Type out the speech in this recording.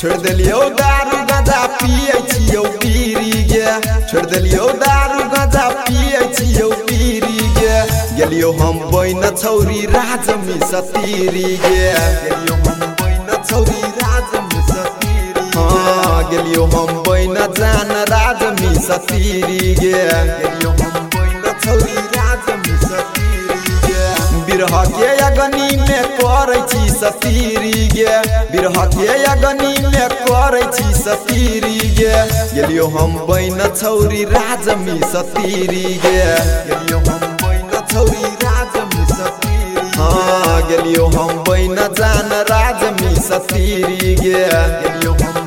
छोड़ दिलियो दारू गांजा पिए छियो बीड़ी गे छोड़ दिलियो दारू गांजा पिए छियो बीड़ी गे गेलियो हम बहिन छौरी राजमी सतीरी गे गेलियो हम बहिन छौरी राजमी सतीरी हाँ गेलियो हम बहिन जान राजमी सतीरी गे गेलियो हम बहिन छौरी राजमी सतीरी गे बिरह के अगनी में करै छी सतीरी गे बिरह के अगनी में करै छी सतीरी गे गेलियो हम बहिन छौरी राजमी सतीरी गे गेलियो हम बहिन छौरी राजमी सतीरी हाँ गेलियो हम बहिन जान राजमी सतीरी गे गेलियो हम